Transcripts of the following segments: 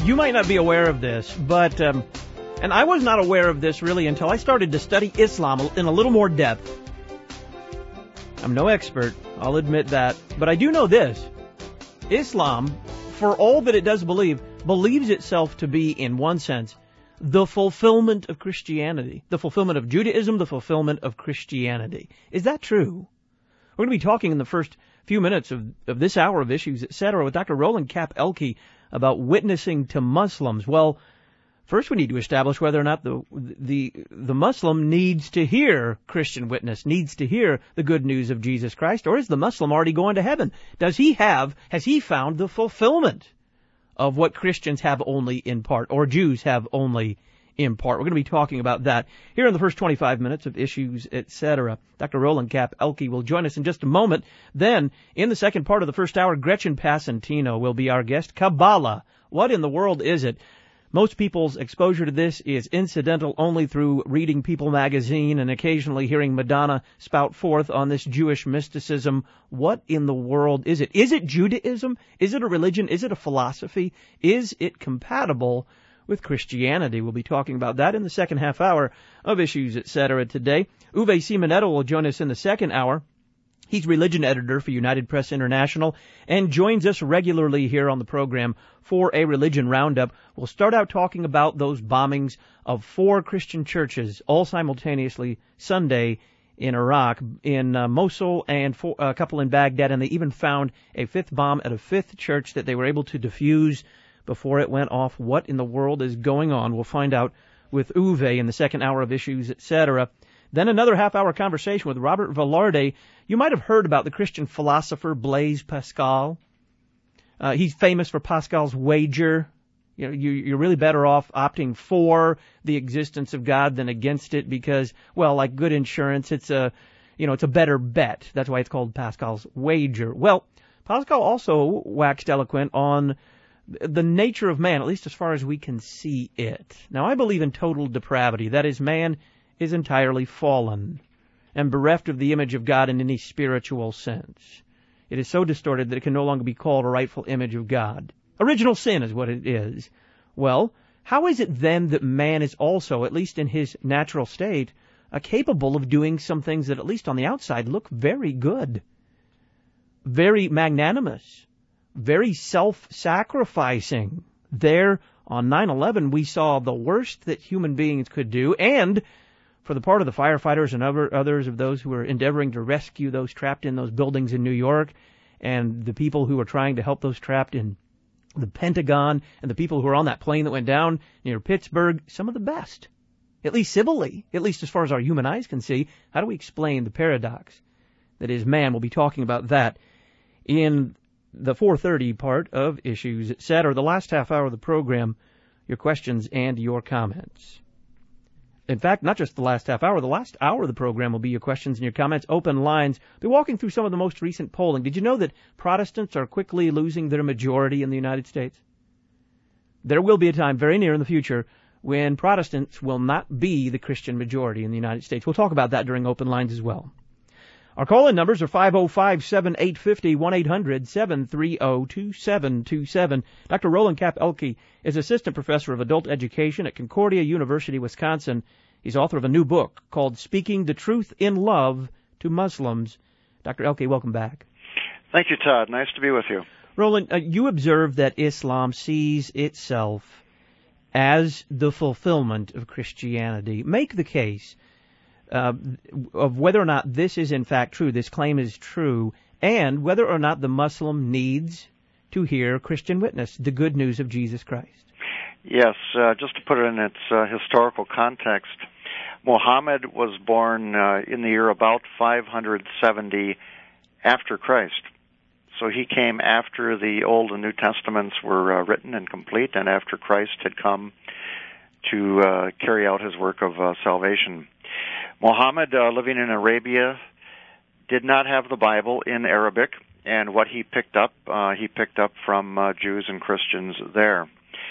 You might not be aware of this, but, and I was not aware of this really until I started to study Islam in a little more depth. I'm no expert, I'll admit that, but I do know this. Islam, for all that it does believe, believes itself to be, in one sense, the fulfillment of Christianity. The fulfillment of Judaism, the fulfillment of Christianity. Is that true? We're going to be talking in the first few minutes of this hour of Issues, etc., with Dr. Roland Kapp-Elke about witnessing to Muslims. Well, first we need to establish whether or not the Muslim needs to hear Christian witness, needs to hear the good news of Jesus Christ, or is the Muslim already going to heaven? Has he found the fulfillment of what Christians have only in part, or Jews have only in part? We're going to be talking about that here in the first 25 minutes of Issues, etc. Dr. Roland Kapp-Elke will join us in just a moment. Then, in the second part of the first hour, Gretchen Passantino will be our guest. Kabbalah. What in the world is it? Most people's exposure to this is incidental only through reading People magazine and occasionally hearing Madonna spout forth on this Jewish mysticism. What in the world is it? Is it Judaism? Is it a religion? Is it a philosophy? Is it compatible with Christianity? We'll be talking about that in the second half hour of Issues, etc. today. Uwe Simonetto will join us in the second hour. He's religion editor for United Press International and joins us regularly here on the program for a religion roundup. We'll start out talking about those bombings of 4 Christian churches all simultaneously Sunday in Iraq, in Mosul, and a couple in Baghdad, and they even found a 5th bomb at a 5th church that they were able to defuse before it went off. What in the world is going on? We'll find out with Uwe in the second hour of Issues, etc. Then another half-hour conversation with Robert Velarde. You might have heard about the Christian philosopher Blaise Pascal. He's famous for Pascal's wager. You know, you're really better off opting for the existence of God than against it because, well, like good insurance, it's a better bet. That's why it's called Pascal's wager. Well, Pascal also waxed eloquent on the nature of man, at least as far as we can see it. Now, I believe in total depravity. That is, man is entirely fallen and bereft of the image of God in any spiritual sense. It is so distorted that it can no longer be called a rightful image of God. Original sin is what it is. Well, how is it then that man is also, at least in his natural state, capable of doing some things that, at least on the outside, look very good, very magnanimous, very self-sacrificing? There, on 9/11, we saw the worst that human beings could do, and for the part of the firefighters and others of those who were endeavoring to rescue those trapped in those buildings in New York, and the people who were trying to help those trapped in the Pentagon, and the people who were on that plane that went down near Pittsburgh, some of the best, at least civilly, at least as far as our human eyes can see. How do we explain the paradox that is man? We'll be talking about that in the 4:30 part of Issues, etc., the last half hour of the program, your questions and your comments. In fact, not just the last half hour, the last hour of the program will be your questions and your comments, open lines. We'll be walking through some of the most recent polling. Did you know that Protestants are quickly losing their majority in the United States? There will be a time very near in the future when Protestants will not be the Christian majority in the United States. We'll talk about that during open lines as well. Our call-in numbers are 505-7850, 1-800-730-2727. Dr. Roland Kapp-Elke is Assistant Professor of Adult Education at Concordia University, Wisconsin. He's author of a new book called Speaking the Truth in Love to Muslims. Dr. Elke, welcome back. Thank you, Todd. Nice to be with you. Roland, you observe that Islam sees itself as the fulfillment of Christianity. Make the case of whether or not this is in fact true, this claim is true, and whether or not the Muslim needs to hear Christian witness, the good news of Jesus Christ. Yes, just to put it in its historical context, Muhammad was born in the year about 570 after Christ. So he came after the Old and New Testaments were written and complete, and after Christ had come to carry out his work of salvation. Muhammad, living in Arabia, did not have the Bible in Arabic, and what he picked up from Jews and Christians there.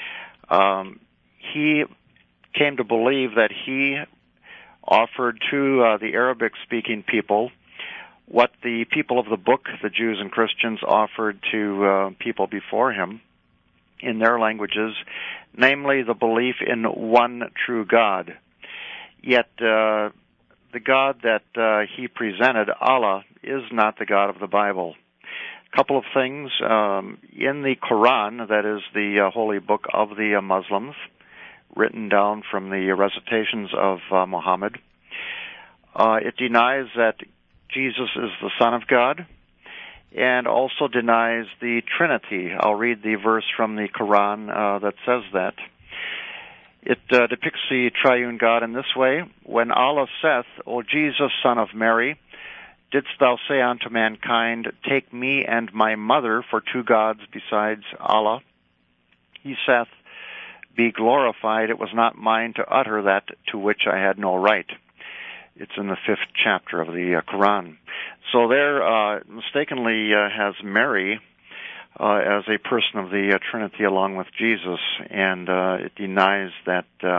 He came to believe that he offered to the Arabic-speaking people what the people of the book, the Jews and Christians, offered to people before him in their languages, namely the belief in one true God. Yet the God that he presented, Allah, is not the God of the Bible. A couple of things. In the Quran, that is the holy book of the Muslims, written down from the recitations of Muhammad, it denies that Jesus is the Son of God, and also denies the Trinity. I'll read the verse from the Quran that says that. It depicts the triune God in this way: When Allah saith, O Jesus, son of Mary, didst thou say unto mankind, Take me and my mother for two gods besides Allah? He saith, Be glorified, it was not mine to utter that to which I had no right. It's in the 5th chapter of the Quran. So there mistakenly has Mary as a person of the Trinity along with Jesus, and it denies that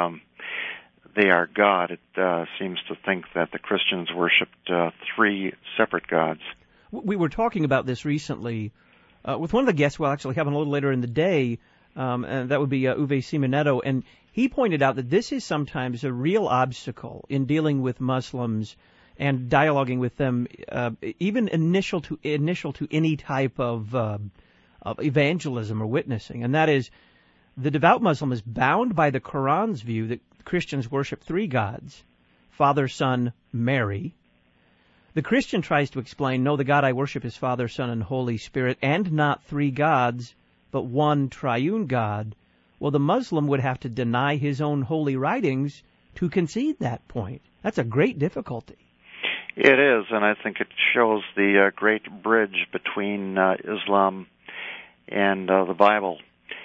they are God. It seems to think that the Christians worshipped three separate gods. We were talking about this recently with one of the guests we'll actually have a little later in the day, and that would be Uwe Simonetto, and he pointed out that this is sometimes a real obstacle in dealing with Muslims and dialoguing with them, even initial to any type of evangelism or witnessing, and that is the devout Muslim is bound by the Quran's view that Christians worship three gods, Father, Son, Mary. The Christian tries to explain, no, the God I worship is Father, Son, and Holy Spirit, and not three gods, but one triune God. Well, the Muslim would have to deny his own holy writings to concede that point. That's a great difficulty. It is, and I think it shows the great bridge between Islam and the Bible.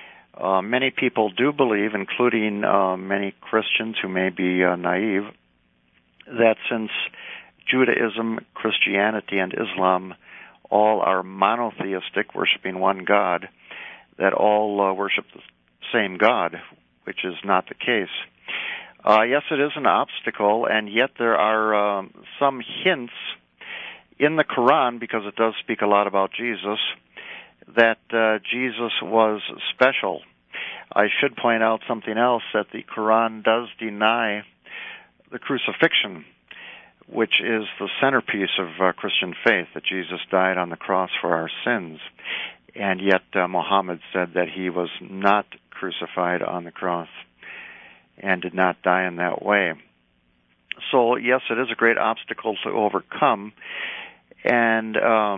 Many people do believe, including many Christians who may be naive, that since Judaism, Christianity, and Islam all are monotheistic, worshiping one God, that all worship the same God, which is not the case. Yes, it is an obstacle, and yet there are some hints in the Quran, because it does speak a lot about Jesus, that Jesus was special. I should point out something else, that the Quran does deny the crucifixion, which is the centerpiece of Christian faith, that Jesus died on the cross for our sins. And yet Muhammad said that he was not crucified on the cross and did not die in that way. So, yes, it is a great obstacle to overcome, and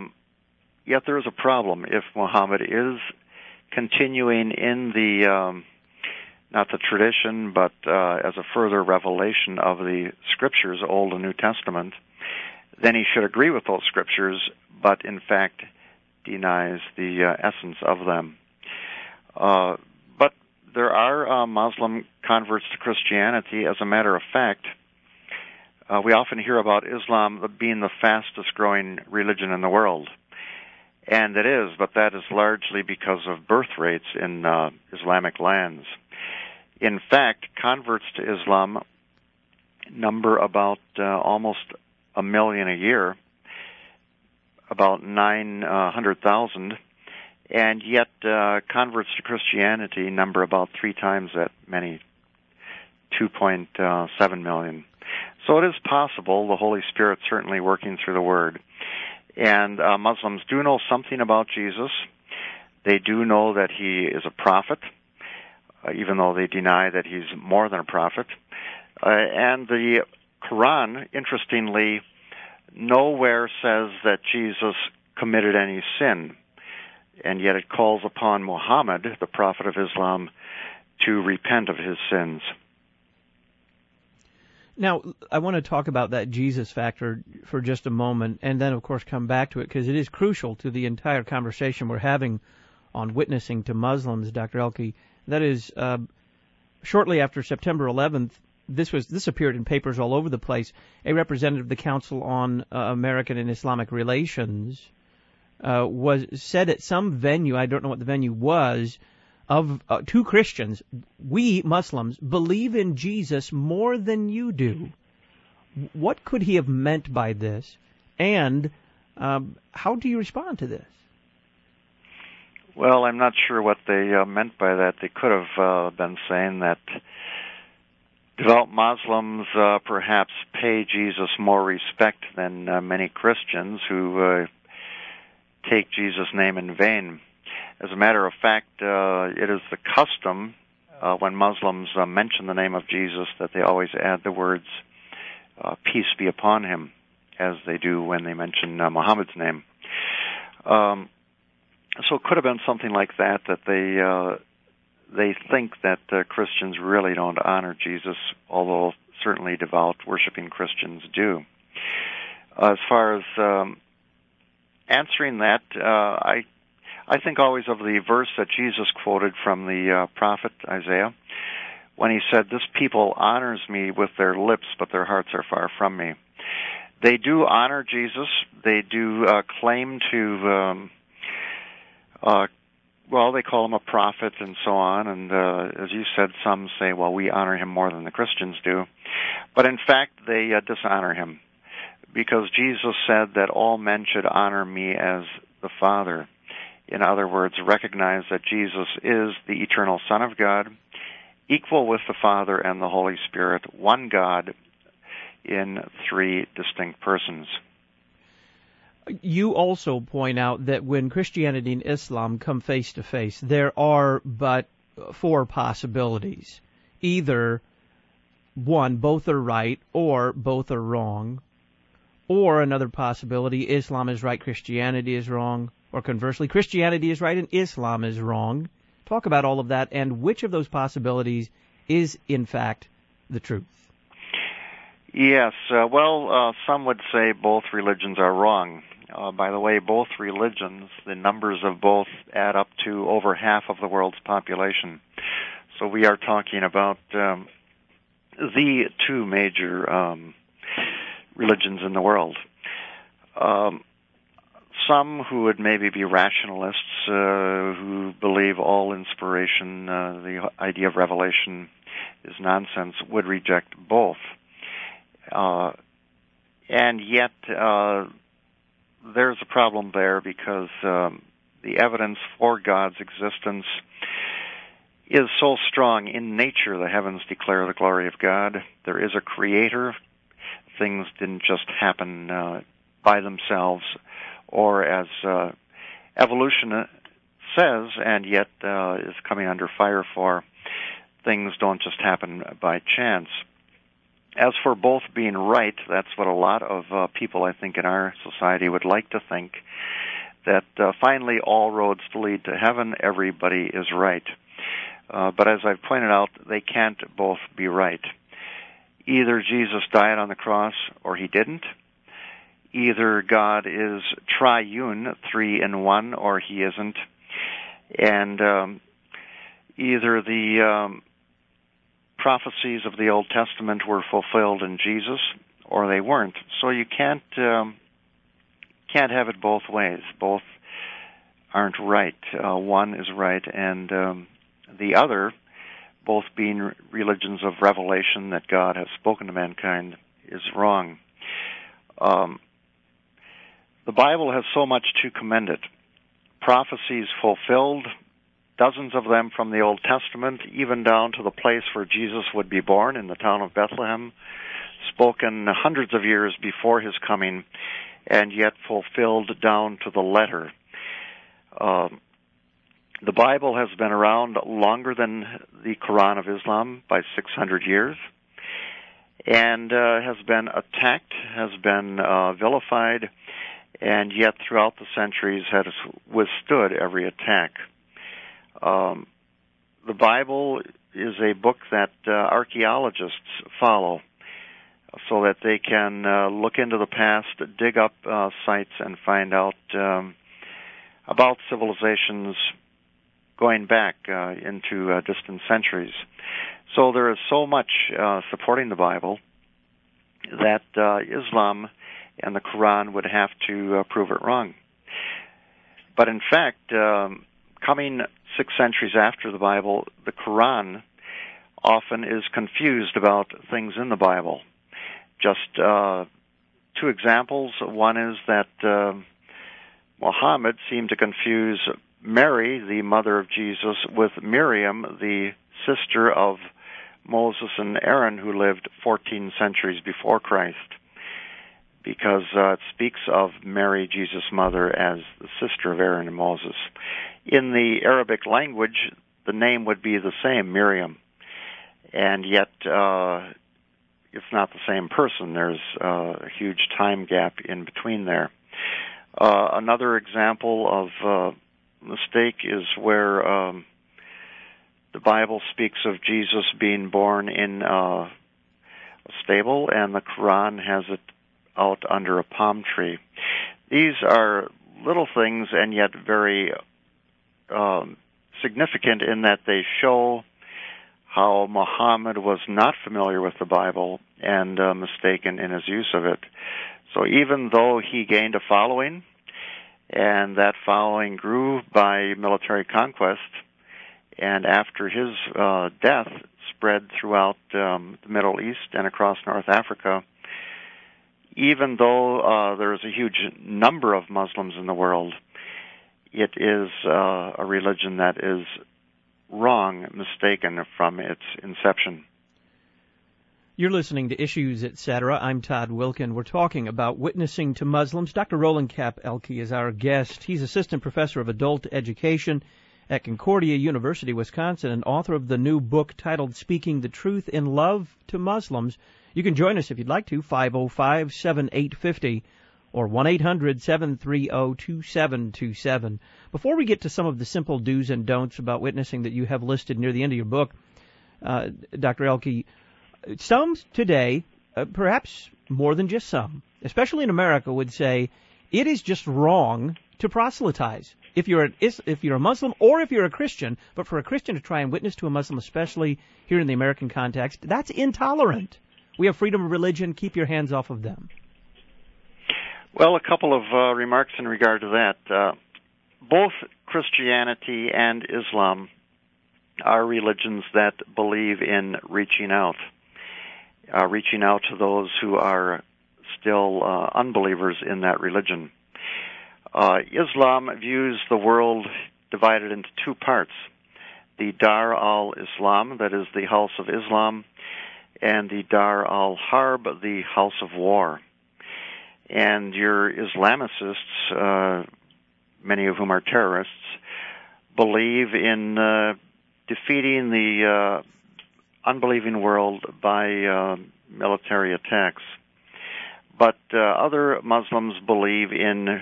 yet there is a problem if Muhammad is continuing in the, not the tradition, but as a further revelation of the Scriptures, Old and New Testament, then he should agree with those Scriptures, but in fact denies the essence of them. But there are Muslim converts to Christianity. As a matter of fact, we often hear about Islam being the fastest growing religion in the world. And it is, but that is largely because of birth rates in Islamic lands. In fact, converts to Islam number about almost 1 million a year, about 900,000, and yet converts to Christianity number about 3 times that many, 2.7 million. So it is possible, the Holy Spirit certainly working through the Word. And Muslims do know something about Jesus. They do know that he is a prophet, even though they deny that he's more than a prophet. And the Quran, interestingly, nowhere says that Jesus committed any sin, and yet it calls upon Muhammad, the prophet of Islam, to repent of his sins. Now, I want to talk about that Jesus factor for just a moment, and then, of course, come back to it, because it is crucial to the entire conversation we're having on witnessing to Muslims, Dr. Elke. That is, shortly after September 11th, this appeared in papers all over the place. A representative of the Council on American and Islamic Relations was said at some venue, I don't know what the venue was, of two Christians, we Muslims believe in Jesus more than you do. What could he have meant by this, and how do you respond to this? Well, I'm not sure what they meant by that. They could have been saying that devout Muslims perhaps pay Jesus more respect than many Christians who take Jesus' name in vain. As a matter of fact, it is the custom when Muslims mention the name of Jesus that they always add the words, peace be upon him, as they do when they mention Muhammad's name. So it could have been something like that, that they think that Christians really don't honor Jesus, although certainly devout, worshiping Christians do. As far as answering that, I think always of the verse that Jesus quoted from the prophet Isaiah, when he said, "This people honors me with their lips, but their hearts are far from me." They do honor Jesus. They do claim to, they call him a prophet and so on. And as you said, some say, well, we honor him more than the Christians do. But in fact, they dishonor him, because Jesus said that all men should honor me as the Father. In other words, recognize that Jesus is the eternal Son of God, equal with the Father and the Holy Spirit, one God in three distinct persons. You also point out that when Christianity and Islam come face to face, there are but four possibilities. Either, one, both are right, or both are wrong. Or another possibility, Islam is right, Christianity is wrong. Or conversely, Christianity is right and Islam is wrong. Talk about all of that and which of those possibilities is, in fact, the truth. Yes, some would say both religions are wrong. By the way, both religions, the numbers of both add up to over half of the world's population. So we are talking about the two major religions in the world. Some who would maybe be rationalists, who believe all inspiration, the idea of revelation is nonsense, would reject both. And yet, there's a problem there, because the evidence for God's existence is so strong. In nature, the heavens declare the glory of God. There is a creator. Things didn't just happen by themselves, or as evolution says, and yet is coming under fire for, things don't just happen by chance. As for both being right, that's what a lot of people, I think, in our society would like to think, that finally all roads lead to heaven, everybody is right. But as I've pointed out, they can't both be right. Either Jesus died on the cross or he didn't. Either God is triune, three in one, or he isn't. And either the prophecies of the Old Testament were fulfilled in Jesus, or they weren't. So you can't have it both ways. Both aren't right. One is right, and the other, both being religions of revelation that God has spoken to mankind, is wrong. The Bible has so much to commend it. Prophecies fulfilled, dozens of them from the Old Testament, even down to the place where Jesus would be born in the town of Bethlehem, spoken hundreds of years before his coming, and yet fulfilled down to the letter. The Bible has been around longer than the Quran of Islam by 600 years, and has been attacked, has been vilified, and yet throughout the centuries has withstood every attack. The Bible is a book that archaeologists follow so that they can look into the past, dig up sites, and find out about civilizations going back into distant centuries. So there is so much supporting the Bible that Islam and the Quran would have to prove it wrong. But in fact, coming 6 centuries after the Bible, the Quran often is confused about things in the Bible. Just 2 examples. One is that Muhammad seemed to confuse Mary, the mother of Jesus, with Miriam, the sister of Moses and Aaron, who lived 14 centuries before Christ, because it speaks of Mary, Jesus' mother, as the sister of Aaron and Moses. In the Arabic language, the name would be the same, Miriam, and yet it's not the same person. There's a huge time gap in between there. Another example of mistake is where the Bible speaks of Jesus being born in a stable, and the Quran has it out under a palm tree. These are little things, and yet very significant in that they show how Muhammad was not familiar with the Bible and mistaken in his use of it. So even though he gained a following, and that following grew by military conquest, and after his death spread throughout the Middle East and across North Africa, even though there's a huge number of Muslims in the world, it is a religion that is wrong, mistaken from its inception. You're listening to Issues, Etc. I'm Todd Wilkin. We're talking about witnessing to Muslims. Dr. Roland Kapp-Elke is our guest. He's assistant professor of adult education at Concordia University, Wisconsin, and author of the new book titled Speaking the Truth in Love to Muslims. You can join us if you'd like to, 505-7850 or 1-800-730-2727. Before we get to some of the simple do's and don'ts about witnessing that you have listed near the end of your book, Dr. Elke, some today, perhaps more than just some, especially in America, would say it is just wrong to proselytize. If you're a Muslim or if you're a Christian, but for a Christian to try and witness to a Muslim, especially here in the American context, that's intolerant. We have freedom of religion. Keep your hands off of them. Well, a couple of remarks in regard to that. Both Christianity and Islam are religions that believe in reaching out to those who are still unbelievers in that religion. Islam views the world divided into two parts: the Dar al-Islam, that is the House of Islam, and the Dar al-Harb, the House of War. And your Islamicists, many of whom are terrorists, believe in defeating the unbelieving world by military attacks. But other Muslims believe in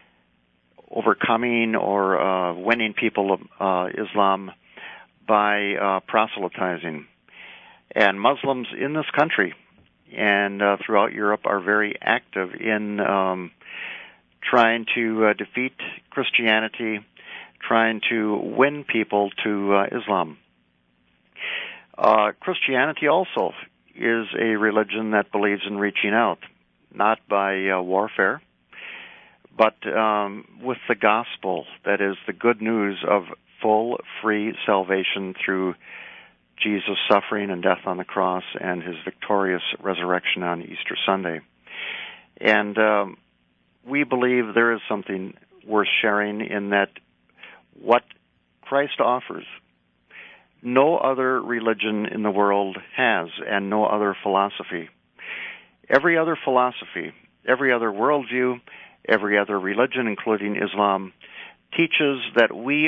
overcoming or winning people of Islam by proselytizing. And Muslims in this country and throughout Europe are very active in trying to defeat Christianity, trying to win people to Islam. Christianity also is a religion that believes in reaching out, not by warfare, but with the gospel, that is the good news of full, free salvation through Jesus' suffering and death on the cross and his victorious resurrection on Easter Sunday. And we believe there is something worth sharing in that what Christ offers, no other religion in the world has, and no other philosophy. Every other philosophy, every other worldview, every other religion, including Islam, teaches that we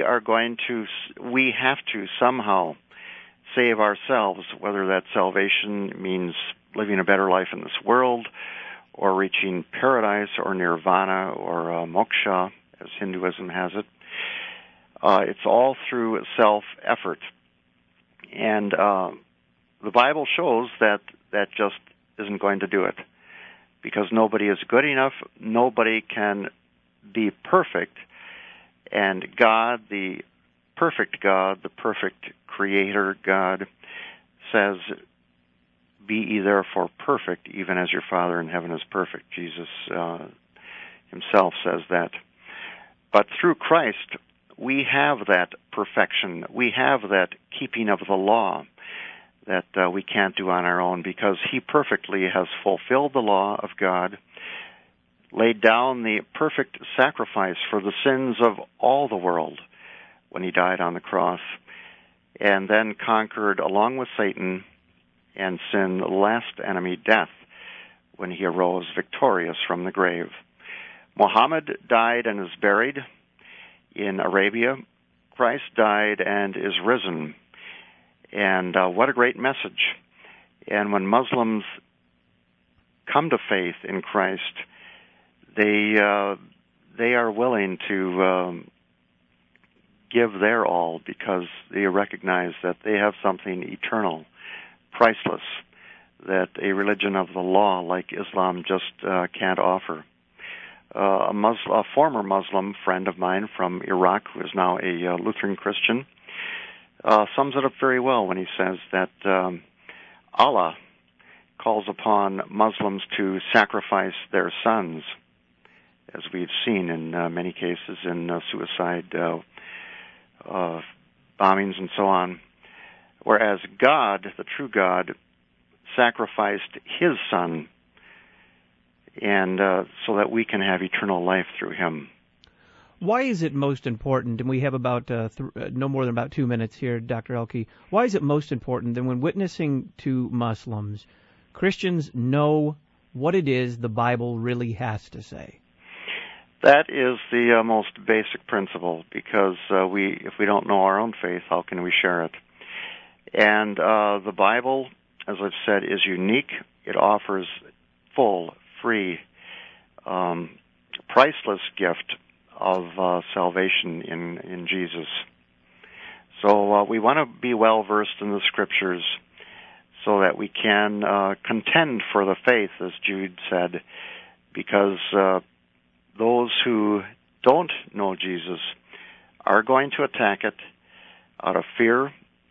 have to somehow save ourselves, whether that salvation means living a better life in this world, or reaching paradise, or nirvana, or moksha, as Hinduism has it. It's all through self-effort. And the Bible shows that just isn't going to do it, because nobody is good enough, nobody can be perfect, and God, the perfect Creator God, says, "Be ye therefore perfect, even as your Father in heaven is perfect." Jesus himself says that. But through Christ, we have that perfection. We have that keeping of the law that we can't do on our own, because he perfectly has fulfilled the law of God, laid down the perfect sacrifice for the sins of all the world, when he died on the cross, and then conquered, along with Satan and sin, the last enemy, death, when he arose victorious from the grave. Muhammad died and is buried in Arabia. Christ died and is risen. And what a great message. And when Muslims come to faith in Christ, they are willing to give their all because they recognize that they have something eternal, priceless, that a religion of the law like Islam just can't offer. A former Muslim friend of mine from Iraq, who is now a Lutheran Christian, sums it up very well when he says that Allah calls upon Muslims to sacrifice their sons, as we've seen in many cases in suicide bombings and so on, whereas God, the true God, sacrificed His Son, and so that we can have eternal life through Him. Why is it most important, and we have about no more than about 2 minutes here, Dr. Elke, why is it most important that when witnessing to Muslims, Christians know what it is the Bible really has to say? That is the most basic principle, because if we don't know our own faith, how can we share it? And the Bible, as I've said, is unique. It offers full, free, priceless gift of salvation in Jesus. So we want to be well versed in the Scriptures so that we can contend for the faith, as Jude said, because those who don't know Jesus are going to attack it out of fear,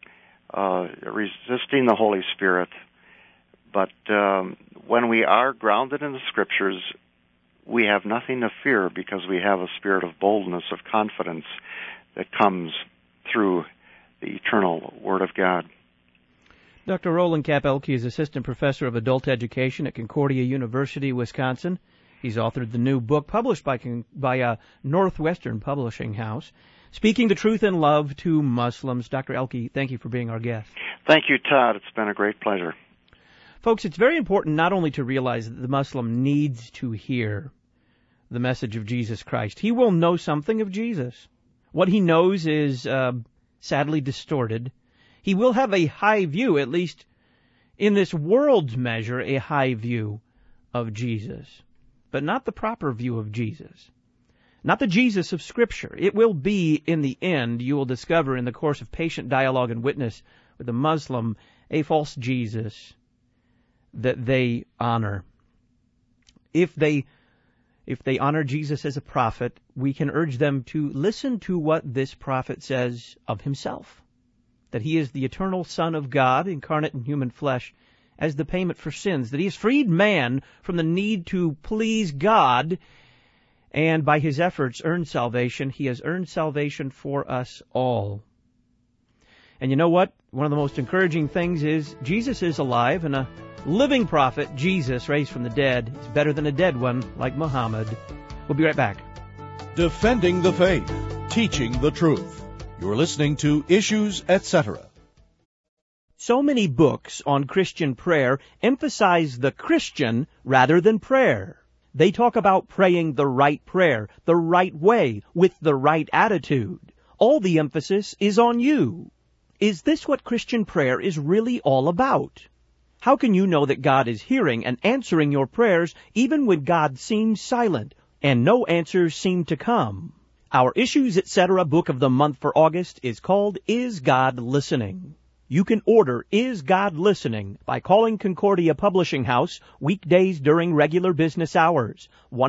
resisting the Holy Spirit. But when we are grounded in the Scriptures, we have nothing to fear because we have a spirit of boldness, of confidence that comes through the eternal Word of God. Dr. Roland Kapp Elke is Assistant Professor of Adult Education at Concordia University, Wisconsin. He's authored the new book published by Northwestern Publishing House, Speaking the Truth in Love to Muslims. Dr. Elke, thank you for being our guest. Thank you, Todd. It's been a great pleasure. Folks, it's very important not only to realize that the Muslim needs to hear the message of Jesus Christ. He will know something of Jesus. What he knows is sadly distorted. He will have a high view, at least in this world's measure, a high view of Jesus, but not the proper view of Jesus. Not the Jesus of Scripture. It will be, in the end, you will discover in the course of patient dialogue and witness with a Muslim, a false Jesus that they honor. If they honor Jesus as a prophet, we can urge them to listen to what this prophet says of himself, that he is the eternal Son of God, incarnate in human flesh, as the payment for sins, that he has freed man from the need to please God, and by his efforts earned salvation. He has earned salvation for us all. And you know what? One of the most encouraging things is Jesus is alive, and a living prophet, Jesus, raised from the dead, is better than a dead one like Muhammad. We'll be right back. Defending the faith, teaching the truth. You're listening to Issues, Etc. So many books on Christian prayer emphasize the Christian rather than prayer. They talk about praying the right prayer, the right way, with the right attitude. All the emphasis is on you. Is this what Christian prayer is really all about? How can you know that God is hearing and answering your prayers even when God seems silent and no answers seem to come? Our Issues, Etc. book of the month for August is called Is God Listening? You can order Is God Listening by calling Concordia Publishing House weekdays during regular business hours,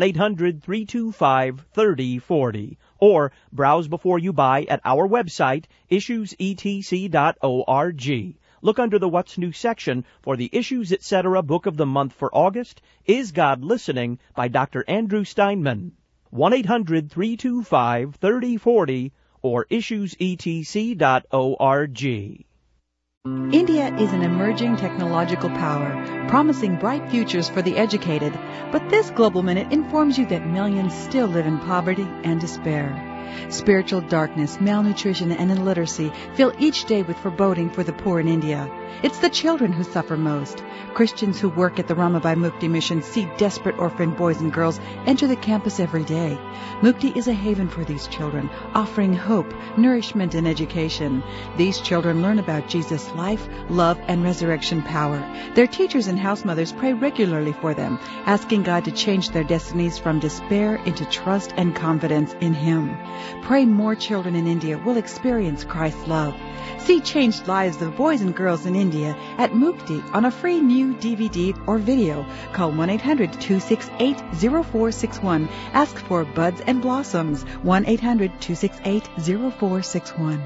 1-800-325-3040, or browse before you buy at our website, issuesetc.org. Look under the What's New section for the Issues, Etc. book of the month for August, Is God Listening by Dr. Andrew Steinman, 1-800-325-3040, or issuesetc.org. India is an emerging technological power, promising bright futures for the educated. But this Global Minute informs you that millions still live in poverty and despair. Spiritual darkness, malnutrition, and illiteracy fill each day with foreboding for the poor in India. It's the children who suffer most. Christians who work at the Ramabai Mukti mission see desperate orphan boys and girls enter the campus every day. Mukti is a haven for these children, offering hope, nourishment, and education. These children learn about Jesus' life, love, and resurrection power. Their teachers and house mothers pray regularly for them, asking God to change their destinies from despair into trust and confidence in Him. Pray more children in India will experience Christ's love. See changed lives of boys and girls in India at Mukti on a free new DVD or video. Call 1-800-268-0461. Ask for Buds and Blossoms. 1-800-268-0461.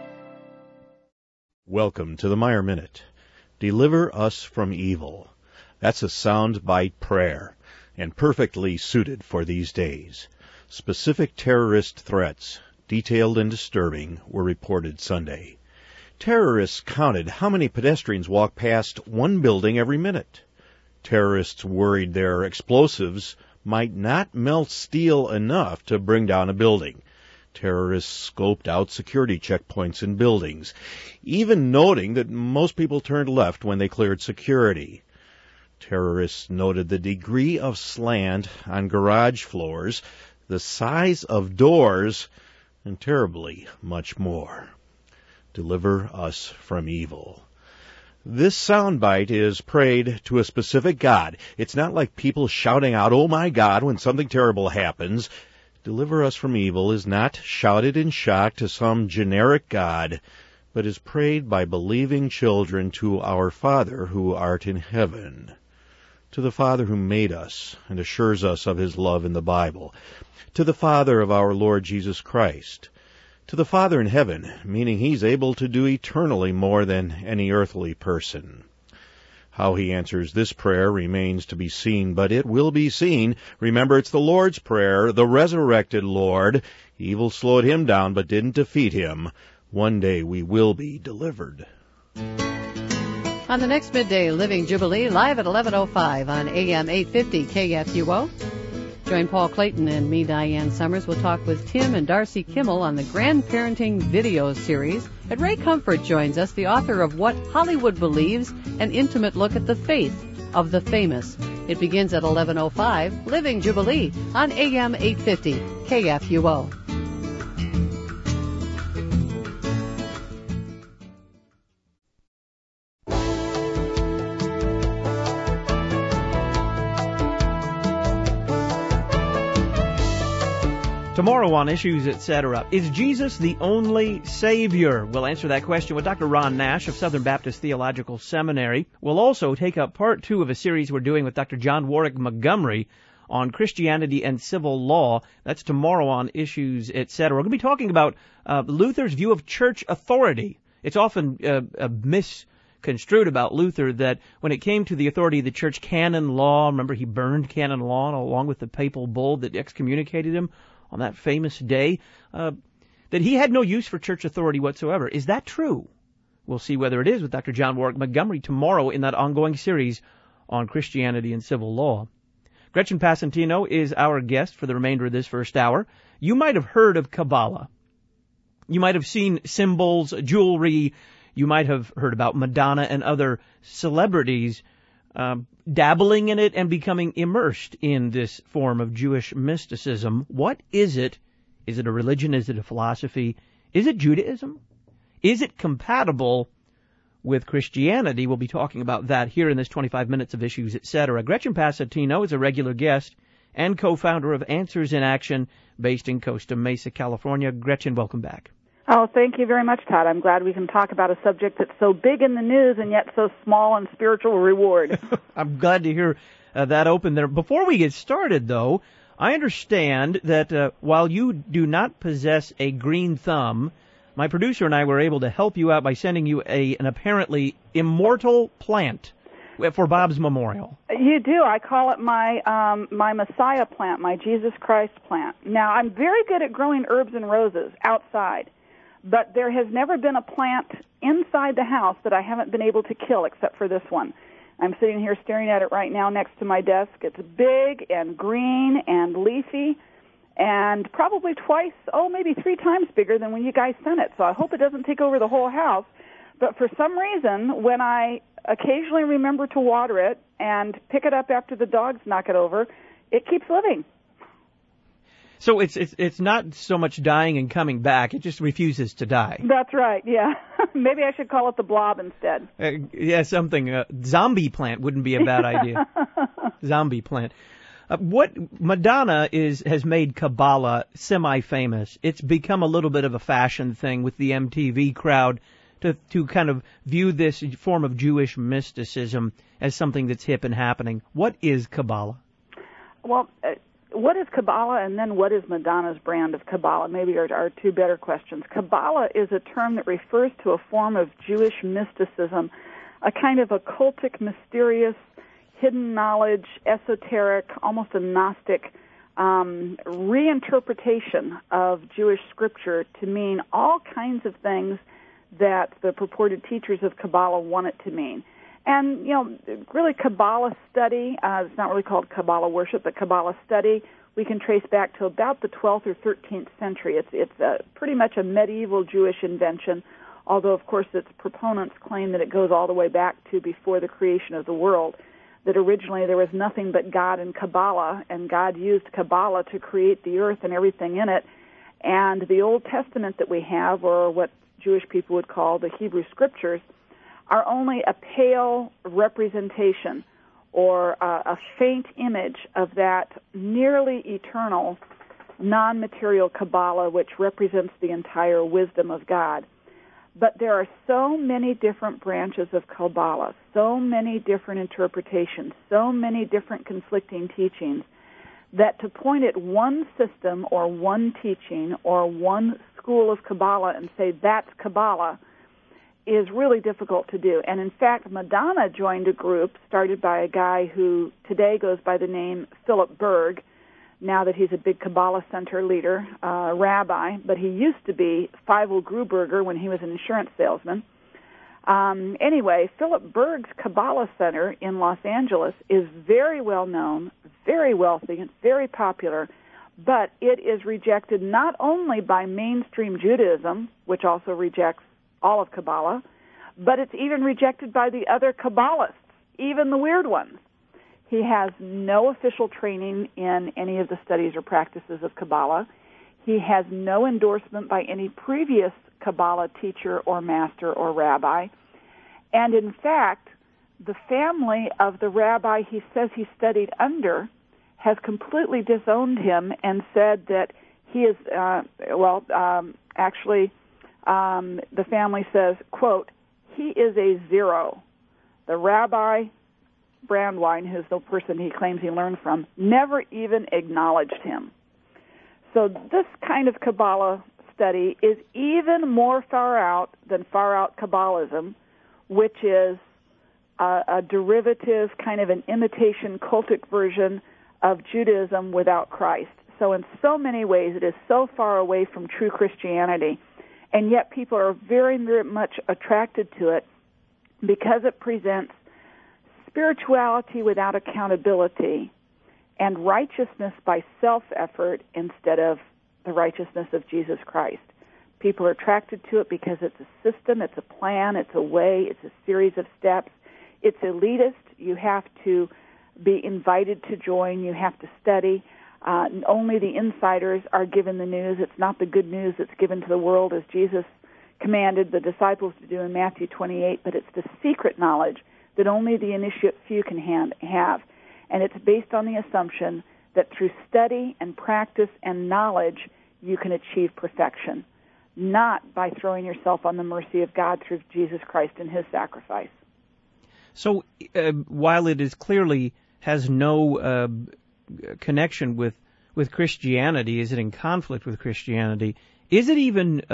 Welcome to the Meyer Minute. Deliver us from evil. That's a sound-bite prayer, and perfectly suited for these days. Specific terrorist threats, detailed and disturbing, were reported Sunday. Terrorists counted how many pedestrians walk past one building every minute. Terrorists worried their explosives might not melt steel enough to bring down a building. Terrorists scoped out security checkpoints in buildings, even noting that most people turned left when they cleared security. Terrorists noted the degree of slant on garage floors, the size of doors, and terribly much more. Deliver us from evil. This soundbite is prayed to a specific God. It's not like people shouting out, "Oh my God," when something terrible happens. Deliver us from evil is not shouted in shock to some generic God, but is prayed by believing children to our Father who art in heaven, to the Father who made us and assures us of His love in the Bible, to the Father of our Lord Jesus Christ, to the Father in heaven, meaning He's able to do eternally more than any earthly person. How He answers this prayer remains to be seen, but it will be seen. Remember, it's the Lord's Prayer, the resurrected Lord. Evil slowed Him down, but didn't defeat Him. One day we will be delivered. On the next Midday Living Jubilee, live at 11:05 on AM 850 KFUO. Join Paul Clayton and me, Diane Summers. We'll talk with Tim and Darcy Kimmel on the Grandparenting video series. And Ray Comfort joins us, the author of What Hollywood Believes, an intimate look at the faith of the famous. It begins at 11:05, Living Jubilee on AM 850 KFUO. Tomorrow on Issues, Etc. Is Jesus the only Savior? We'll answer that question with Dr. Ron Nash of Southern Baptist Theological Seminary. We'll also take up part 2 of a series we're doing with Dr. John Warwick Montgomery on Christianity and civil law. That's tomorrow on Issues, Etc. We're going to be talking about Luther's view of church authority. It's often misconstrued about Luther that when it came to the authority of the church canon law, remember he burned canon law along with the papal bull that excommunicated him on that famous day, that he had no use for church authority whatsoever. Is that true? We'll see whether it is with Dr. John Warwick Montgomery tomorrow in that ongoing series on Christianity and civil law. Gretchen Passantino is our guest for the remainder of this first hour. You might have heard of Kabbalah. You might have seen symbols, jewelry. You might have heard about Madonna and other celebrities dabbling in it and becoming immersed in this form of Jewish mysticism. What is it? Is it a religion? Is it a philosophy? Is it Judaism? Is it compatible with Christianity? We'll be talking about that here in this 25 minutes of Issues, Etc. Gretchen Passantino is a regular guest and co-founder of Answers in Action, based in Costa Mesa, California. Gretchen, welcome back. Oh, thank you very much, Todd. I'm glad we can talk about a subject that's so big in the news and yet so small in spiritual reward. I'm glad to hear that open there. Before we get started, though, I understand that while you do not possess a green thumb, my producer and I were able to help you out by sending you an apparently immortal plant for Bob's memorial. You do. I call it my Messiah plant, my Jesus Christ plant. Now, I'm very good at growing herbs and roses outside. But there has never been a plant inside the house that I haven't been able to kill except for this one. I'm sitting here staring at it right now next to my desk. It's big and green and leafy, and probably twice, maybe 3 times bigger than when you guys sent it. So I hope it doesn't take over the whole house. But for some reason, when I occasionally remember to water it and pick it up after the dogs knock it over, it keeps living. So it's not so much dying and coming back; it just refuses to die. That's right. Yeah, maybe I should call it the blob instead. Yeah, something. Zombie plant wouldn't be a bad idea. Zombie plant. What Madonna has made Kabbalah semi-famous. It's become a little bit of a fashion thing with the MTV crowd to kind of view this form of Jewish mysticism as something that's hip and happening. What is Kabbalah? Well, what is Kabbalah, and then what is Madonna's brand of Kabbalah? Maybe are 2 better questions. Kabbalah is a term that refers to a form of Jewish mysticism, a kind of occultic, mysterious, hidden knowledge, esoteric, almost a Gnostic reinterpretation of Jewish scripture to mean all kinds of things that the purported teachers of Kabbalah want it to mean. And, really Kabbalah study, it's not really called Kabbalah worship, but Kabbalah study, we can trace back to about the 12th or 13th century. It's pretty much a medieval Jewish invention, although, of course, its proponents claim that it goes all the way back to before the creation of the world, that originally there was nothing but God and Kabbalah, and God used Kabbalah to create the earth and everything in it. And the Old Testament that we have, or what Jewish people would call the Hebrew Scriptures, are only a pale representation or a faint image of that nearly eternal, non-material Kabbalah, which represents the entire wisdom of God. But there are so many different branches of Kabbalah, so many different interpretations, so many different conflicting teachings, that to point at one system or one teaching or one school of Kabbalah and say that's Kabbalah is really difficult to do. And in fact, Madonna joined a group started by a guy who today goes by the name Philip Berg, now that he's a big Kabbalah Center leader, rabbi, but he used to be Feivel Gruberger when he was an insurance salesman. Anyway, Philip Berg's Kabbalah Center in Los Angeles is very well known, very wealthy, and very popular, but it is rejected not only by mainstream Judaism, which also rejects all of Kabbalah, but it's even rejected by the other Kabbalists, even the weird ones. He has no official training in any of the studies or practices of Kabbalah. He has no endorsement by any previous Kabbalah teacher or master or rabbi. And in fact, the family of the rabbi he says he studied under has completely disowned him and said that he is, the family says, quote, he is a zero. The rabbi, Brandwein, who's the person he claims he learned from, never even acknowledged him. So this kind of Kabbalah study is even more far out than far out Kabbalism, which is a derivative, kind of an imitation cultic version of Judaism without Christ. So in so many ways, it is so far away from true Christianity, and yet people are very, very much attracted to it because it presents spirituality without accountability and righteousness by self-effort instead of the righteousness of Jesus Christ. People are attracted to it because it's a system, it's a plan, it's a way, it's a series of steps. It's elitist. You have to be invited to join. You have to study. Only the insiders are given the news. It's not the good news that's given to the world as Jesus commanded the disciples to do in Matthew 28, but it's the secret knowledge that only the initiate few can have. And it's based on the assumption that through study and practice and knowledge, you can achieve perfection, not by throwing yourself on the mercy of God through Jesus Christ and his sacrifice. So while it is clearly has no connection with Christianity, is it in conflict with Christianity? Is it even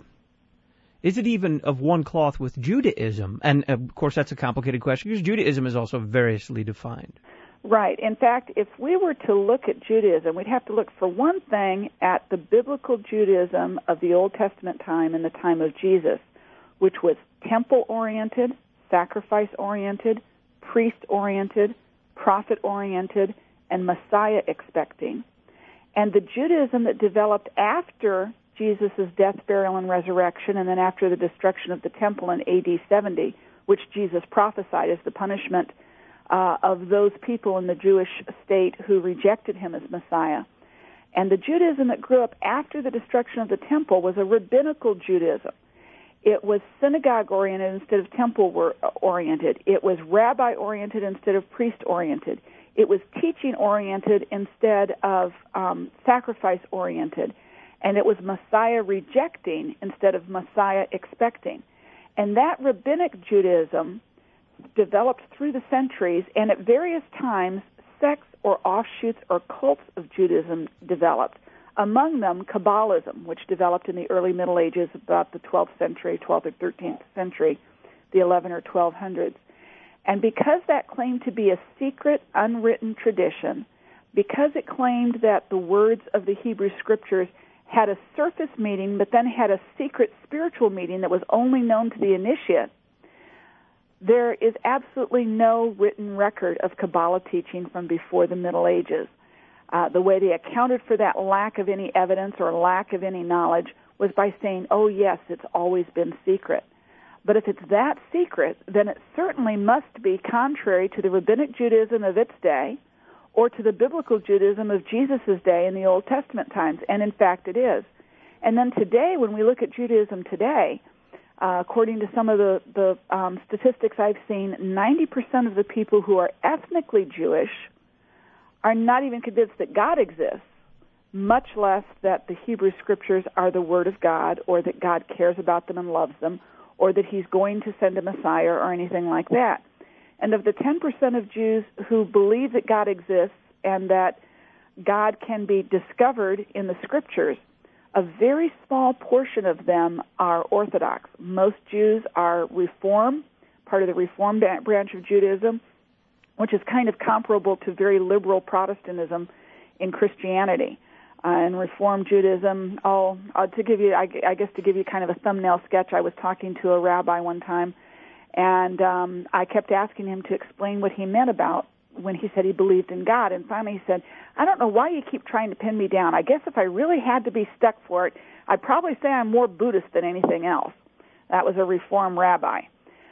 of one cloth with Judaism? And of course, that's a complicated question because Judaism is also variously defined. Right. In fact, if we were to look at Judaism, we'd have to look for one thing at the biblical Judaism of the Old Testament time and the time of Jesus, which was temple-oriented, sacrifice-oriented, priest-oriented, prophet-oriented, and Messiah-expecting. And the Judaism that developed after Jesus' death, burial, and resurrection, and then after the destruction of the temple in AD 70, which Jesus prophesied as the punishment of those people in the Jewish state who rejected him as Messiah. And the Judaism that grew up after the destruction of the temple was a rabbinical Judaism. It was synagogue-oriented instead of temple-oriented. It was rabbi-oriented instead of priest-oriented. It was teaching-oriented instead of sacrifice-oriented. And it was Messiah-rejecting instead of Messiah-expecting. And that rabbinic Judaism developed through the centuries, and at various times, sects or offshoots or cults of Judaism developed. Among them, Kabbalism, which developed in the early Middle Ages, about the 12th century, 12th or 13th century, the 11 or 1200s. And because that claimed to be a secret, unwritten tradition, because it claimed that the words of the Hebrew Scriptures had a surface meaning, but then had a secret spiritual meaning that was only known to the initiate, there is absolutely no written record of Kabbalah teaching from before the Middle Ages. The way they accounted for that lack of any evidence or lack of any knowledge was by saying, oh, yes, it's always been secret. But if it's that secret, then it certainly must be contrary to the rabbinic Judaism of its day or to the biblical Judaism of Jesus' day in the Old Testament times, and in fact it is. And then today, when we look at Judaism today, according to some of the statistics I've seen, 90% of the people who are ethnically Jewish are not even convinced that God exists, much less that the Hebrew Scriptures are the Word of God, or that God cares about them and loves them, or that He's going to send a Messiah or anything like that. And of the 10% of Jews who believe that God exists and that God can be discovered in the Scriptures, a very small portion of them are Orthodox. Most Jews are Reform, part of the Reform branch of Judaism, which is kind of comparable to very liberal Protestantism in Christianity. And Reform Judaism, to give you kind of a thumbnail sketch, I was talking to a rabbi one time, and I kept asking him to explain what he meant about when he said he believed in God. And finally he said, I don't know why you keep trying to pin me down. I guess if I really had to be stuck for it, I'd probably say I'm more Buddhist than anything else. That was a Reform rabbi.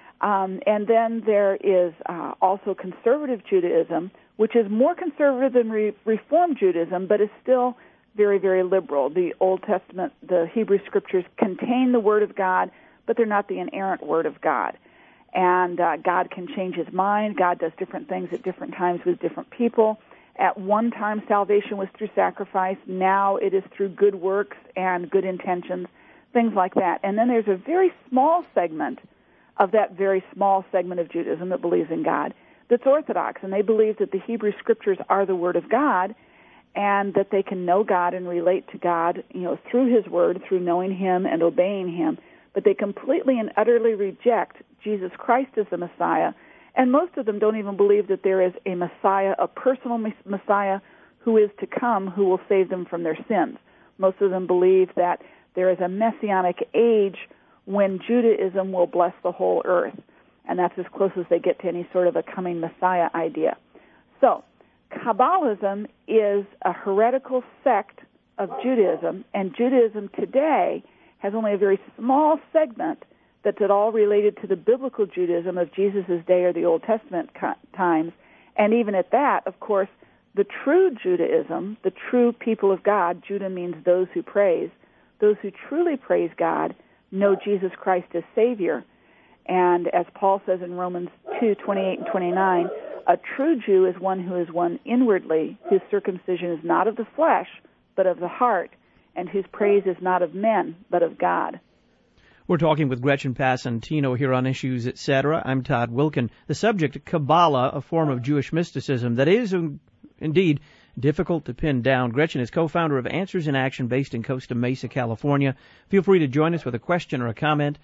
And then there is also conservative Judaism, which is more conservative than Reform Judaism, but is still very, very liberal. The Old Testament, the Hebrew Scriptures contain the Word of God, but they're not the inerrant Word of God. And God can change His mind. God does different things at different times with different people. At one time, salvation was through sacrifice. Now it is through good works and good intentions, things like that. And then there's a very small segment of that very small segment of Judaism that believes in God that's Orthodox, and they believe that the Hebrew Scriptures are the Word of God, and that they can know God and relate to God, through His Word, through knowing Him and obeying Him. But they completely and utterly reject Jesus Christ as the Messiah, and most of them don't even believe that there is a Messiah, a personal Messiah who is to come, who will save them from their sins. Most of them believe that there is a messianic age when Judaism will bless the whole earth, and that's as close as they get to any sort of a coming Messiah idea. So, Kabbalism is a heretical sect of Judaism, and Judaism today has only a very small segment that's at all related to the biblical Judaism of Jesus' day or the Old Testament times. And even at that, of course, the true Judaism, the true people of God, Judah means those who praise, those who truly praise God, know Jesus Christ as Savior. And as Paul says in Romans 2:28 and 29, a true Jew is one who is one inwardly, whose circumcision is not of the flesh, but of the heart, and whose praise is not of men, but of God. We're talking with Gretchen Passantino here on Issues, Etc. I'm Todd Wilken. The subject, Kabbalah, a form of Jewish mysticism that is indeed difficult to pin down. Gretchen is co-founder of Answers in Action based in Costa Mesa, California. Feel free to join us with a question or a comment.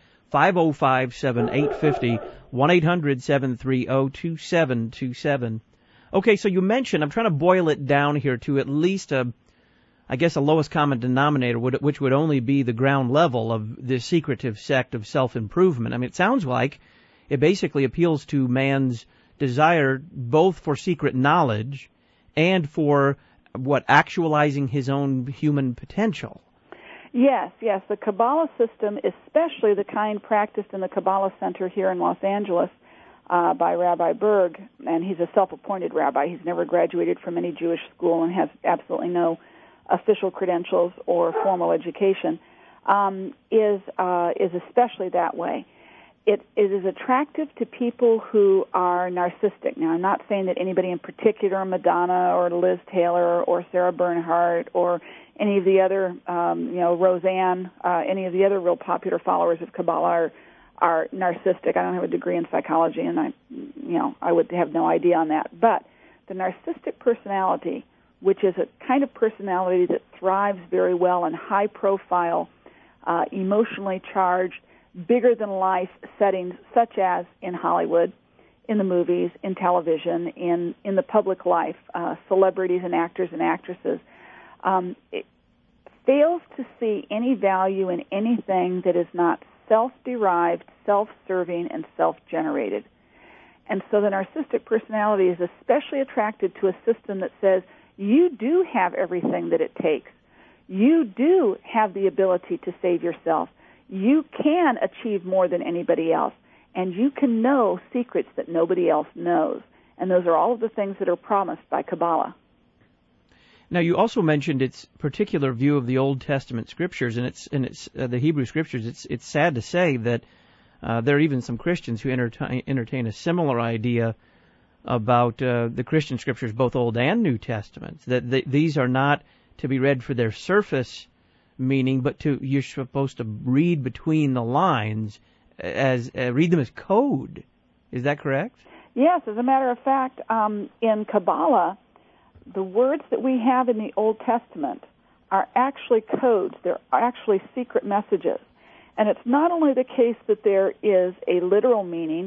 505-7850, 1-800-730-2727. Okay, so you mentioned, I'm trying to boil it down here to at least a lowest common denominator, which would only be the ground level of this secretive sect of self-improvement. I mean, it sounds like it basically appeals to man's desire both for secret knowledge and for actualizing his own human potential. Yes. The Kabbalah system, especially the kind practiced in the Kabbalah Center here in Los Angeles by Rabbi Berg, and he's a self-appointed rabbi. He's never graduated from any Jewish school and has absolutely no official credentials or formal education, is especially that way. It is attractive to people who are narcissistic. Now, I'm not saying that anybody in particular, Madonna or Liz Taylor or Sarah Bernhardt or any of the other, Roseanne, any of the other real popular followers of Kabbalah are narcissistic. I don't have a degree in psychology, and I would have no idea on that. But the narcissistic personality, which is a kind of personality that thrives very well in high-profile, emotionally charged, bigger-than-life settings, such as in Hollywood, in the movies, in television, in the public life, celebrities and actors and actresses, it fails to see any value in anything that is not self-derived, self-serving, and self-generated. And so the narcissistic personality is especially attracted to a system that says, you do have everything that it takes. You do have the ability to save yourself. You can achieve more than anybody else, and you can know secrets that nobody else knows. And those are all of the things that are promised by Kabbalah. Now, you also mentioned its particular view of the Old Testament scriptures, and it's the Hebrew scriptures. It's sad to say that there are even some Christians who entertain a similar idea about the Christian scriptures, both Old and New Testaments, that these are not to be read for their surface meaning, but you're supposed to read between the lines, read them as code. Is that correct? Yes, as a matter of fact, in Kabbalah, the words that we have in the Old Testament are actually codes. They're actually secret messages. And it's not only the case that there is a literal meaning,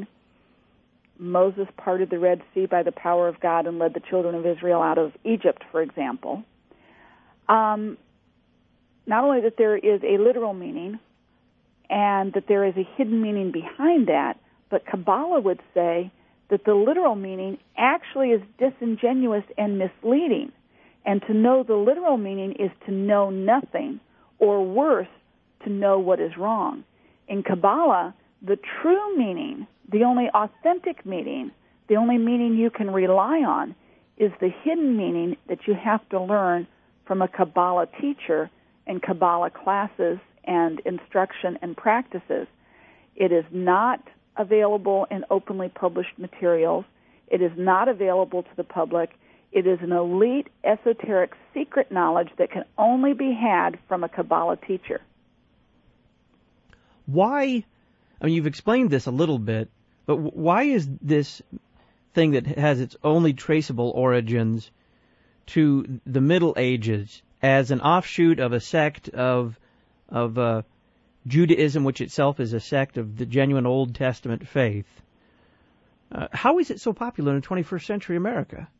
Moses parted the Red Sea by the power of God and led the children of Israel out of Egypt, for example. Not only that there is a literal meaning and that there is a hidden meaning behind that, but Kabbalah would say that the literal meaning actually is disingenuous and misleading. And to know the literal meaning is to know nothing, or worse, to know what is wrong. In Kabbalah, the true meaning, the only authentic meaning, the only meaning you can rely on, is the hidden meaning that you have to learn from a Kabbalah teacher in Kabbalah classes and instruction and practices. It is not available in openly published materials. It is not available to the public. It is an elite, esoteric, secret knowledge that can only be had from a Kabbalah teacher. Why, I mean, you've explained this a little bit, but why is this thing that has its only traceable origins to the Middle Ages as an offshoot of a sect of Judaism, which itself is a sect of the genuine Old Testament faith? How is it so popular in 21st century America?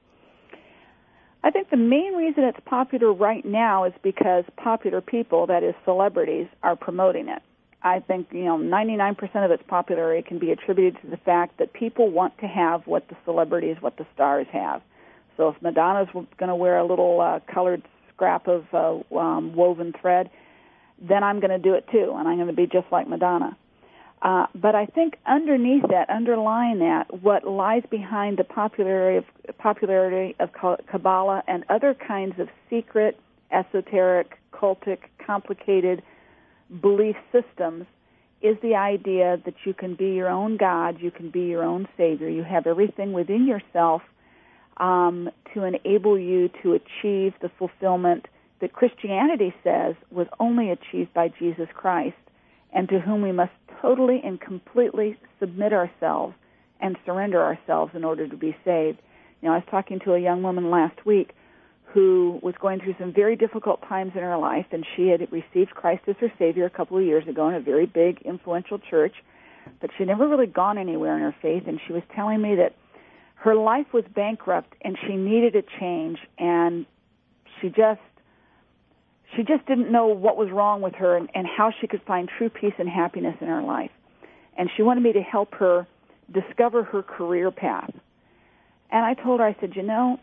I think the main reason it's popular right now is because popular people, that is celebrities, are promoting it. I think, 99% of its popularity can be attributed to the fact that people want to have what the celebrities, what the stars have. So if Madonna's going to wear a little colored scrap of woven thread, then I'm going to do it too, and I'm going to be just like Madonna. But I think underneath that, underlying that, what lies behind the popularity of Kabbalah and other kinds of secret, esoteric, cultic, complicated belief systems is the idea that you can be your own God, you can be your own Savior. You have everything within yourself to enable you to achieve the fulfillment that Christianity says was only achieved by Jesus Christ, and to whom we must totally and completely submit ourselves and surrender ourselves in order to be saved. I was talking to a young woman last week who was going through some very difficult times in her life, and she had received Christ as her Savior a couple of years ago in a very big, influential church, but she'd never really gone anywhere in her faith, and she was telling me that her life was bankrupt and she needed a change, and she just didn't know what was wrong with her and how she could find true peace and happiness in her life. And she wanted me to help her discover her career path. And I told her, I said,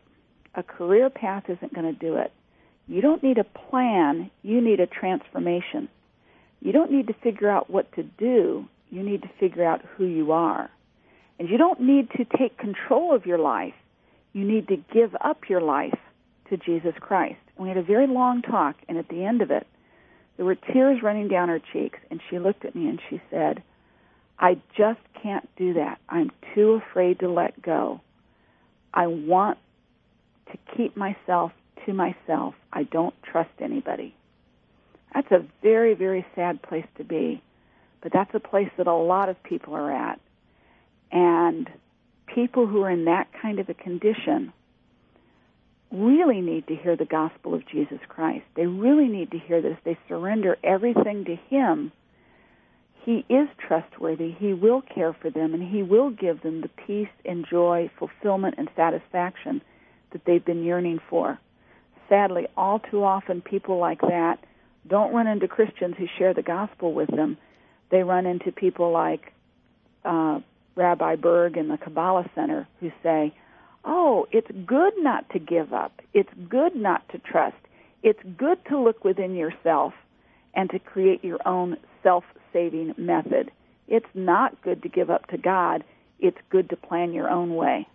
A career path isn't going to do it. You don't need a plan. You need a transformation. You don't need to figure out what to do. You need to figure out who you are. And you don't need to take control of your life. You need to give up your life to Jesus Christ. And we had a very long talk, and at the end of it, there were tears running down her cheeks, and she looked at me and she said, I just can't do that. I'm too afraid to let go. I want to keep myself to myself. I don't trust anybody. That's a very, very sad place to be, but that's a place that a lot of people are at. And people who are in that kind of a condition really need to hear the gospel of Jesus Christ. They really need to hear this. They surrender everything to Him. He is trustworthy. He will care for them, and He will give them the peace and joy, fulfillment, and satisfaction that they've been yearning for. Sadly, all too often people like that don't run into Christians who share the gospel with them. They run into people like Rabbi Berg in the Kabbalah Center who say, oh, it's good not to give up. It's good not to trust. It's good to look within yourself and to create your own self-saving method. It's not good to give up to God. It's good to plan your own way.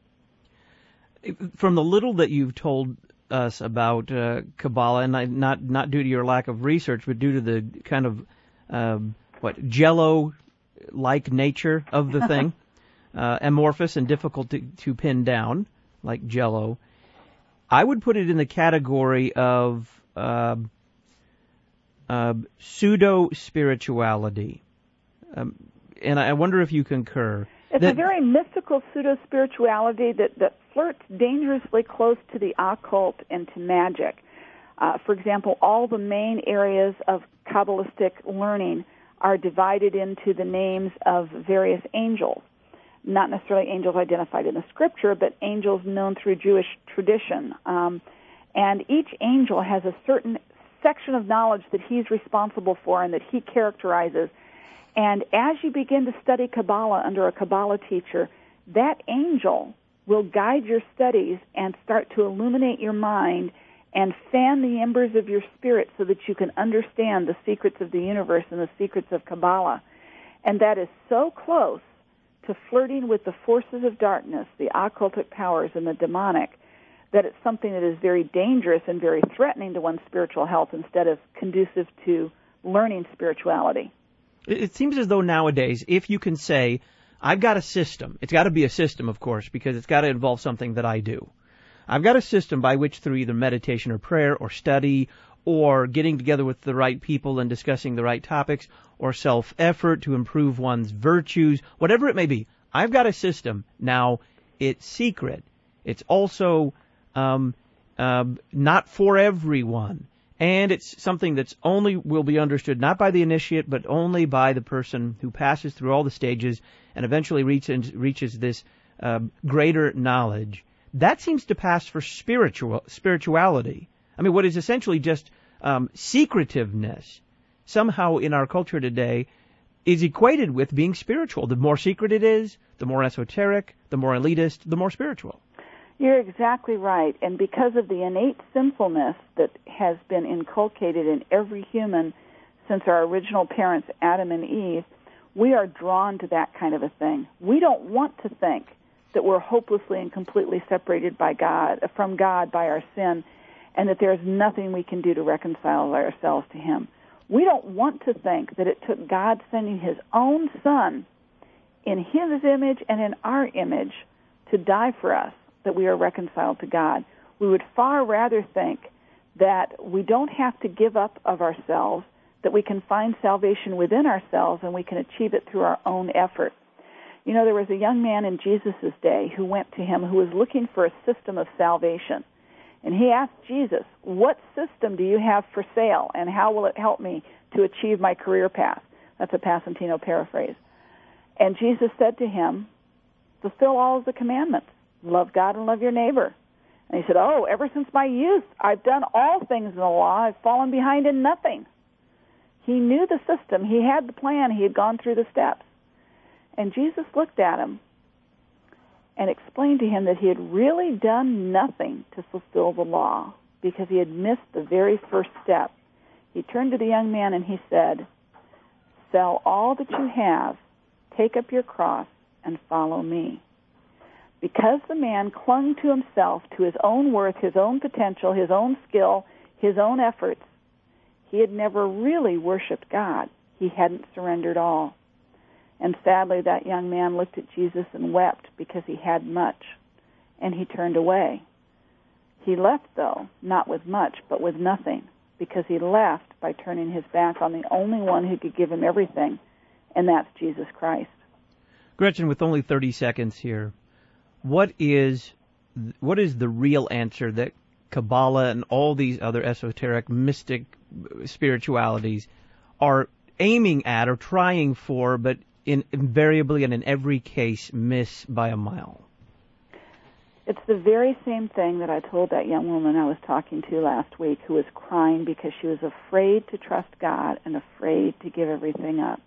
From the little that you've told us about Kabbalah, and not due to your lack of research, but due to the kind of Jello-like nature of the thing, amorphous and difficult to pin down, like Jello, I would put it in the category of pseudo-spirituality. And I wonder if you concur. It's a very mystical pseudo-spirituality that flirts dangerously close to the occult and to magic. For example, all the main areas of Kabbalistic learning are divided into the names of various angels. Not necessarily angels identified in the Scripture, but angels known through Jewish tradition. And each angel has a certain section of knowledge that he's responsible for and that he characterizes. And as you begin to study Kabbalah under a Kabbalah teacher, that angel will guide your studies and start to illuminate your mind and fan the embers of your spirit so that you can understand the secrets of the universe and the secrets of Kabbalah. And that is so close to flirting with the forces of darkness, the occultic powers and the demonic, that it's something that is very dangerous and very threatening to one's spiritual health instead of conducive to learning spirituality. It seems as though nowadays, if you can say, I've got a system, it's got to be a system, of course, because it's got to involve something that I do. I've got a system by which through either meditation or prayer or study or getting together with the right people and discussing the right topics or self-effort to improve one's virtues, whatever it may be. I've got a system. Now, it's secret. It's also not for everyone. And it's something that's only will be understood not by the initiate, but only by the person who passes through all the stages and eventually reaches this greater knowledge. That seems to pass for spirituality. I mean, what is essentially just secretiveness, somehow in our culture today, is equated with being spiritual. The more secret it is, the more esoteric, the more elitist, the more spiritual. You're exactly right. And because of the innate sinfulness that has been inculcated in every human since our original parents, Adam and Eve, we are drawn to that kind of a thing. We don't want to think that we're hopelessly and completely separated from God by our sin, and that there's nothing we can do to reconcile ourselves to Him. We don't want to think that it took God sending His own Son in His image and in our image to die for us, that we are reconciled to God. We would far rather think that we don't have to give up of ourselves, that we can find salvation within ourselves and we can achieve it through our own effort. You know, there was a young man in Jesus' day who went to Him who was looking for a system of salvation. And he asked Jesus, what system do you have for sale, and how will it help me to achieve my career path? That's a Passantino paraphrase. And Jesus said to him, fulfill all of the commandments. Love God and love your neighbor. And he said, ever since my youth, I've done all things in the law. I've fallen behind in nothing. He knew the system. He had the plan. He had gone through the steps. And Jesus looked at him, and explained to him that he had really done nothing to fulfill the law because he had missed the very first step. He turned to the young man and he said, "Sell all that you have, take up your cross, and follow me." Because the man clung to himself, to his own worth, his own potential, his own skill, his own efforts, he had never really worshiped God. He hadn't surrendered all. And sadly, that young man looked at Jesus and wept because he had much, and he turned away. He left, though, not with much, but with nothing, because he left by turning his back on the only one who could give him everything, and that's Jesus Christ. Gretchen, with only 30 seconds here, what is the real answer that Kabbalah and all these other esoteric, mystic spiritualities are aiming at or trying for, but invariably and in every case miss by a mile? It's the very same thing that I told that young woman I was talking to last week who was crying because she was afraid to trust God and afraid to give everything up.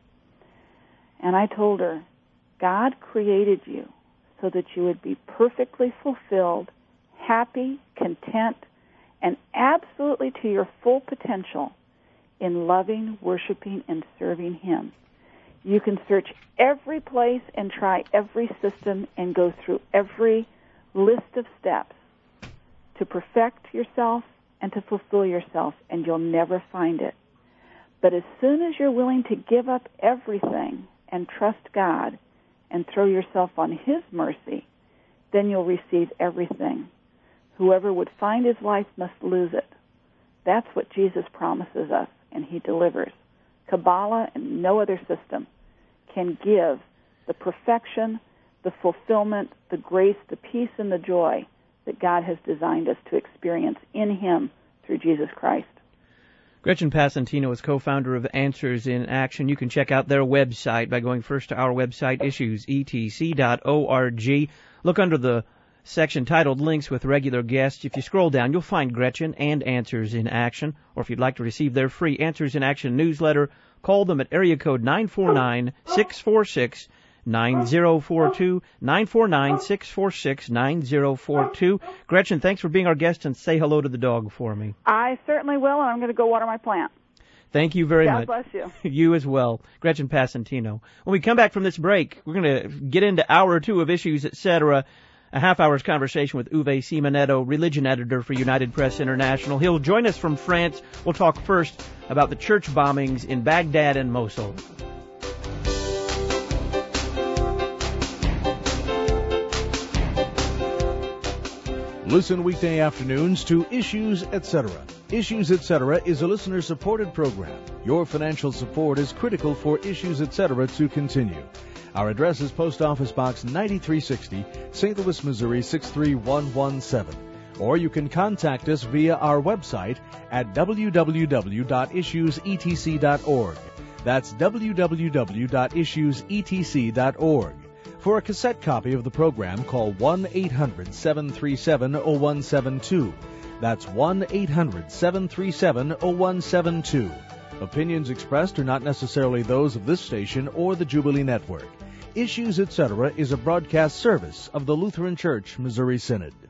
And I told her, God created you so that you would be perfectly fulfilled, happy, content, and absolutely to your full potential in loving, worshiping, and serving Him. You can search every place and try every system and go through every list of steps to perfect yourself and to fulfill yourself, and you'll never find it. But as soon as you're willing to give up everything and trust God and throw yourself on His mercy, then you'll receive everything. Whoever would find his life must lose it. That's what Jesus promises us, and He delivers. Kabbalah and no other system can give the perfection, the fulfillment, the grace, the peace, and the joy that God has designed us to experience in Him through Jesus Christ. Gretchen Passantino is co-founder of Answers in Action. You can check out their website by going first to our website, issuesetc.org. Look under the section titled Links with Regular Guests. If you scroll down, you'll find Gretchen and Answers in Action. Or if you'd like to receive their free Answers in Action newsletter, call them at area code 949-646-9042, 949-646-9042. Gretchen, thanks for being our guest, and say hello to the dog for me. I certainly will, and I'm going to go water my plant. Thank you very much. God bless you. You as well. Gretchen Passantino. When we come back from this break, we're going to get into hour 2 of Issues, Etc., a half-hour's conversation with Uwe Simonetto, religion editor for United Press International. He'll join us from France. We'll talk first about the church bombings in Baghdad and Mosul. Listen weekday afternoons to Issues, Etc. Issues, Etc. is a listener-supported program. Your financial support is critical for Issues, Etc. to continue. Our address is Post Office Box 9360, St. Louis, Missouri 63117. Or you can contact us via our website at www.issuesetc.org. That's www.issuesetc.org. For a cassette copy of the program, call 1-800-737-0172. That's 1-800-737-0172. Opinions expressed are not necessarily those of this station or the Jubilee Network. Issues, Etc. is a broadcast service of the Lutheran Church Missouri Synod.